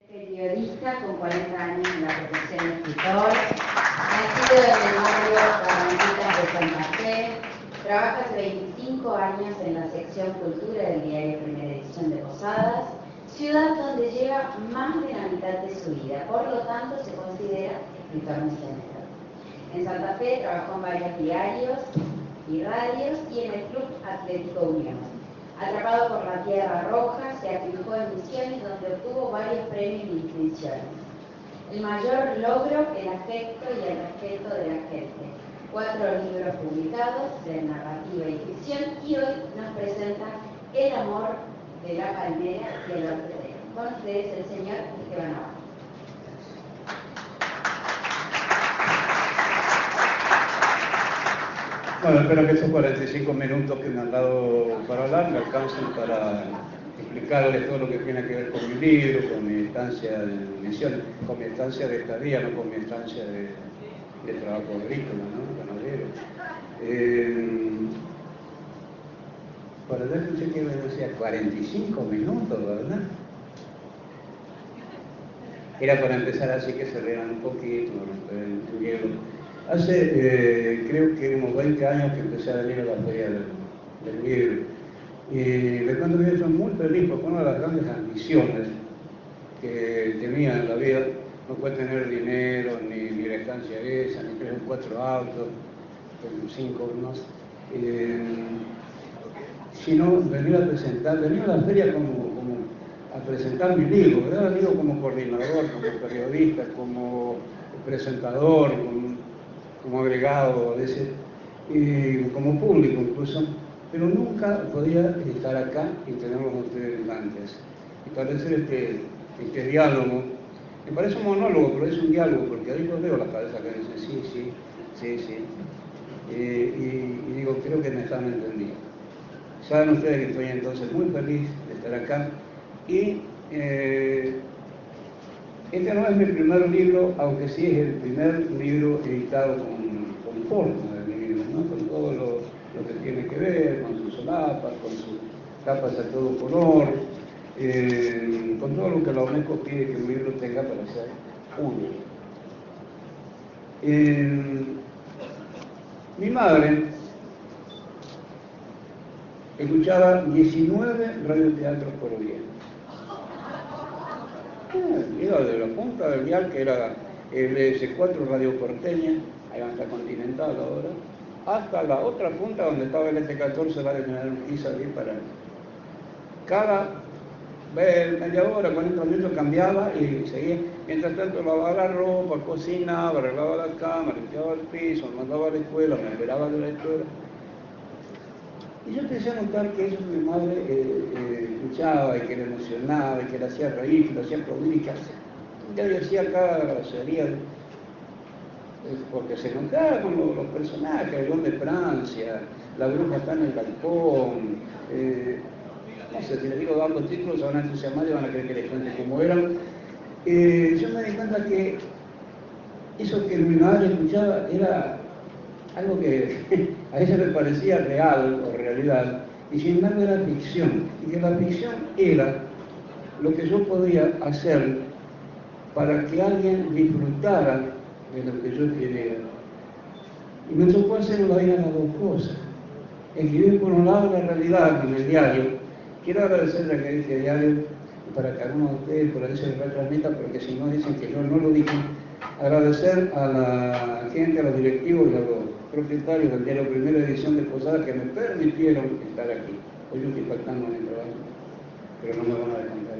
Periodista con 40 años en la profesión de escritor, nacido en el barrio Barranquitas de Santa Fe, trabaja hace 25 años en la sección Cultura del diario Primera Edición de Posadas, ciudad donde lleva más de la mitad de su vida, por lo tanto se considera escritor misionero. En Santa Fe trabajó en varios diarios y radios y en el Club Atlético Unión. Atrapado por la Tierra Roja, se afijó en Misiones, donde obtuvo varios premios y distinciones. El mayor logro, el afecto y el respeto de la gente. 4 libros publicados de narrativa y ficción, y hoy nos presenta El amor de la palmera y el orquídeo. Con ustedes el señor Esteban Navarro. Bueno, espero que esos 45 minutos que me han dado para hablar me alcancen para explicarles todo lo que tiene que ver con mi libro, con mi estancia de misión, con mi estancia de estadía, no con mi estancia de trabajo agrícola, ¿no? Ganadero. Para ver, pensé que me decía 45 minutos, ¿verdad? Era para empezar así que se rieran un poquito, el hielo. Hace, creo que unos 20 años que empecé a venir a la feria del libro. Y les cuento que yo soy muy feliz porque una de las grandes ambiciones que tenía en la vida no fue tener dinero, ni la estancia esa, ni 3 o 4 autos, 5 más, sino venir a presentar, venir a la feria como a presentar mi libro, ¿verdad? Digo como coordinador, como periodista, como presentador, como agregado a veces, como público incluso, pero nunca podía estar acá y tenerlos a ustedes antes. Y establecer este diálogo, me parece un monólogo, pero es un diálogo, porque ahí yo veo la cabeza que dice sí. Y digo, creo que me están entendiendo. Saben ustedes que estoy entonces muy feliz de estar acá. Y este no es mi primer libro, aunque sí es el primer libro editado con forma de mi libro, ¿no? Con todo lo que tiene que ver, con sus solapas, con sus tapas a todo color, con todo lo que la UNESCO pide que un libro tenga para ser único. Mi madre escuchaba 19 radioteatros por día. Iba de la punta del dial, que era el S4 Radio Porteña, ahí va a estar Continental ahora, hasta la otra punta donde estaba el S14 Radio General Urquiza, ahí para cada media hora, 40 minutos cambiaba y seguía. Mientras tanto lavaba la ropa, cocinaba, arreglaba la cama, limpiaba el piso, me mandaba a la escuela, me esperaba de la escuela. Y yo empecé a notar que eso que mi madre escuchaba y que le emocionaba y que le hacía reír, que le hacía aplaudir y que ya le hacía cada grosería, porque se notaba con los personajes, el León de Francia, la bruja está en el balcón, no sé, si les digo dando títulos se van a entusiasmar y van a creer que les cuente cómo eran. Yo me di cuenta que eso que mi madre escuchaba era algo que a ella le parecía real o realidad, y sin embargo era ficción, y que la ficción era lo que yo podía hacer para que alguien disfrutara de lo que yo escribiera. Y me tocó hacer las dos cosas. Escribir por un lado la realidad en el diario. Quiero agradecerle a que dice diario, para que algunos de ustedes por ahí se les retransmita, porque si no dicen que yo no lo dije. Agradecer a la gente, a los directivos y a los propietarios del diario Primera Edición de Posadas que me permitieron estar aquí. Hoy yo estoy faltando en el trabajo, pero no me van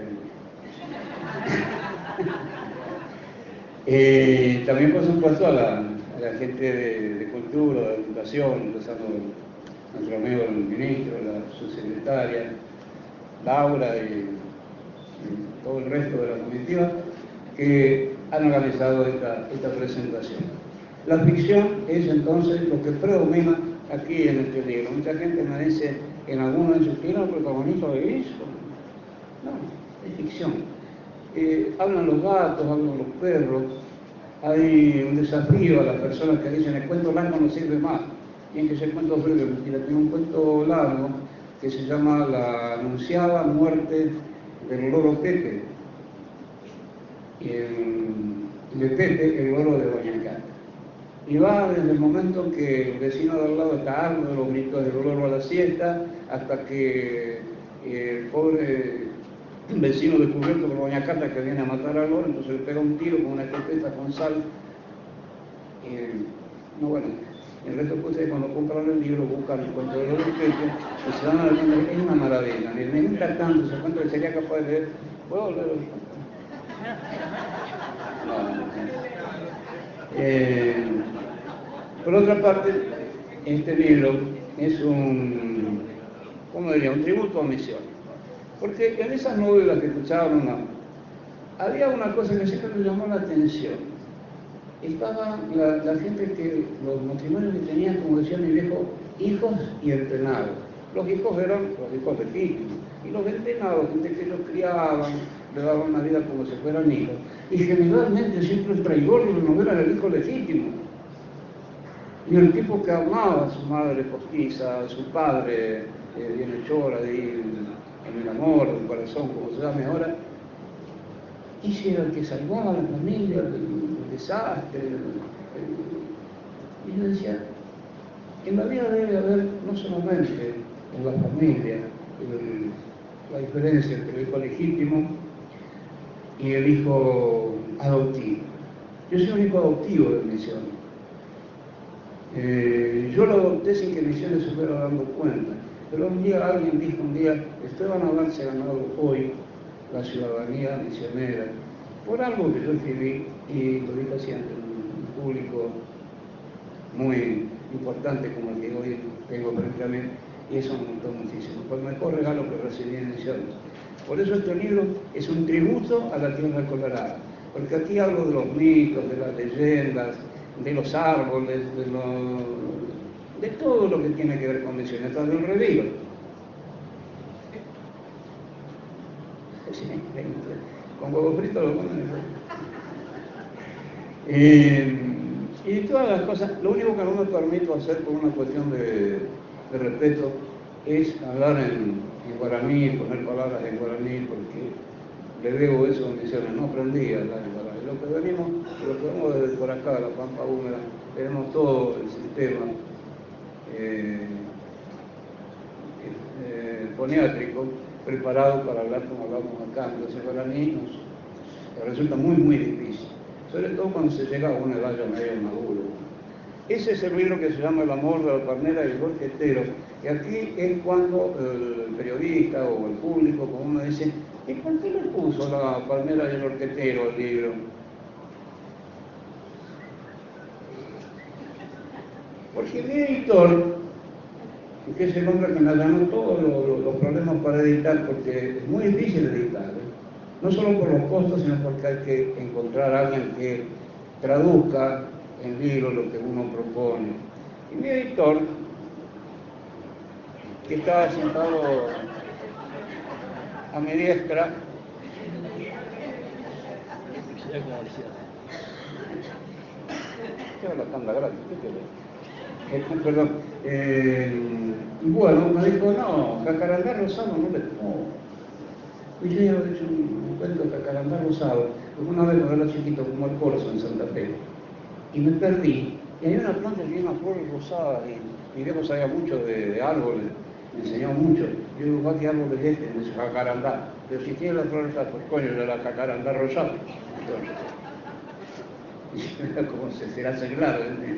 a descontar también, por supuesto, a la gente de cultura, de educación, empezando nuestro amigo el ministro, la subsecretaria, Laura y todo el resto de la comitiva, que han organizado esta presentación. La ficción es entonces lo que predomina aquí en este libro. Mucha gente me dice en algunos de sus ¿quién es el protagonista de eso? No, es ficción. Hablan los gatos, hablan los perros, hay un desafío a las personas que dicen el cuento largo no sirve más, tiene que ser cuento breve. Mentira, tengo un cuento largo que se llama La anunciada muerte del loro Pepe. de Pepe, el oro de Doña Cata. Y va desde el momento que el vecino de al lado está harto de los gritos del oro a la siesta, hasta que el pobre vecino descubierto por Doña Cata que viene a matar al oro, entonces le pega un tiro con una escopeta con sal. No, bueno, el resto de ustedes cuando compran el libro buscan el cuento del oro y Pepe, y se van a dar cuenta, es una maravilla. Me gusta tanto ese cuento que sería capaz de leer. ¿Puedo leer el cuento? Por otra parte, este libro es un tributo a Misiones. Porque en esas novelas que escuchábamos, había una cosa que siempre me llamó la atención. Estaba la gente que, los matrimonios que tenían, como decía mi viejo, hijos y entrenados. Los hijos eran los hijos legítimos, y los entrenados, gente que los criaban, le daban una vida como si fueran hijos. Y generalmente siempre el traidor de la novela era el hijo legítimo. Y el tipo que amaba a su madre postiza, a su padre bienhechor ahí en el amor, el corazón, como se llame ahora, ese era el que salvaba a la familia del desastre. Y yo decía, en la vida debe haber no solamente en la familia la diferencia entre el hijo legítimo y el hijo adoptivo. Yo soy un hijo adoptivo de Misiones. Yo lo adopté sin que Misiones se fuera dando cuenta, pero un día alguien dijo Esteban Abad se ha ganado hoy la ciudadanía misionera por algo que yo escribí y lo dije así ante un público muy importante como el que hoy tengo frente a mí, y eso me gustó muchísimo. Fue el mejor regalo que recibí en Misiones. Por eso este libro es un tributo a la tierra colorada, porque aquí hablo de los mitos, de las leyendas, de los árboles, de todo lo que tiene que ver con Misiones, hasta del retiro. Con huevo frito lo ponen. Y todas las cosas, lo único que no me permito hacer por una cuestión de respeto es hablar en guaraní, poner palabras en guaraní, porque le debo eso a Misiones, no aprendí a hablar en guaraní. Lo que venimos desde por acá, de la Pampa Húmeda, tenemos todo el sistema foniátrico preparado para hablar como hablamos acá. Entonces el guaraní nos resulta muy, muy difícil, sobre todo cuando se llega a una edad ya medio maduro. Ese es el libro que se llama El amor de la palmera y el orquetero, y aquí es cuando el periodista o el público, como uno dice, ¿y por qué le puso la palmera y el orquetero al libro? Porque mi editor, que es el hombre que me allanó todos los problemas para editar, porque es muy difícil editar, no solo por los costos, sino porque hay que encontrar a alguien que traduzca en libro lo que uno propone. Y mi editor, que estaba sentado a mi diestra, ¿qué la tanda gratis? Perdón. Y bueno, me dijo, no, Jacarandá Rosado no le pongo. Y yo había hecho un cuento de Jacarandá Rosado, porque una vez cuando era chiquito como el Corso en Santa Fe, y me perdí, y había una planta que tenía una flor rosada, y mi viejo sabía mucho de árboles, me enseñó mucho. Yo digo, ¿qué árbol es este? Me dice, jacarandá. Pero si tiene la flor rosada, pues coño, era la jacarandá rosada. Y como se hace claro, ¿eh?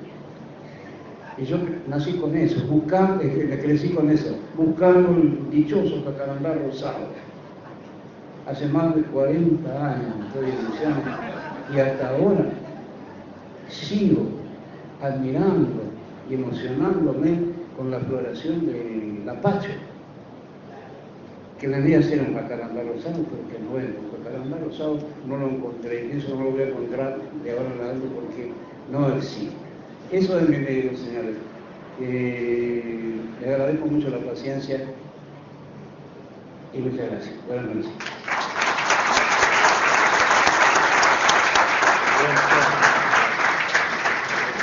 Y yo nací con eso, me crecí con eso, buscando el dichoso jacarandá rosado. Hace más de 40 años estoy en Misiones, y hasta ahora sigo admirando y emocionándome con la floración del lapacho, que vendría a ser un jacarandá rosado, pero que no es un jacarandá rosado, no lo encontré, y eso no lo voy a encontrar de ahora en adelante porque no existe. Eso es mi medio, señores. Les agradezco mucho la paciencia y muchas gracias. Buenas noches.